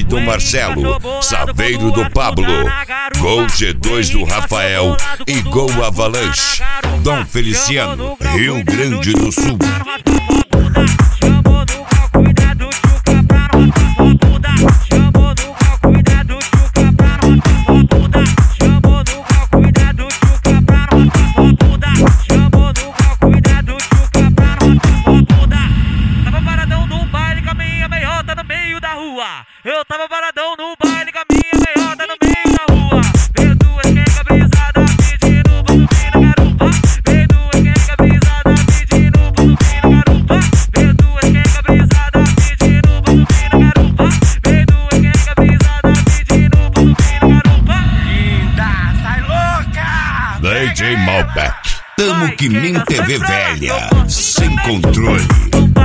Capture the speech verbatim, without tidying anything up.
do Marcelo, Saveiro do Pablo, Gol G dois do Rafael e Gol Avalanche. Dom Feliciano, Rio Grande do Sul. Eu tava paradão no baile com a minha meiota no meio da rua. Veio duas quenga brisada pedindo pra subir na garupa. Veio duas quenga brisada pedindo pra subir na garupa. Veio duas quenga brisada pedindo pra subir na garupa. Veio duas quenga brisada pedindo pra subir na garupa. Linda, sai louca! D J Malbec, tamo que nem T V velha, sem controle.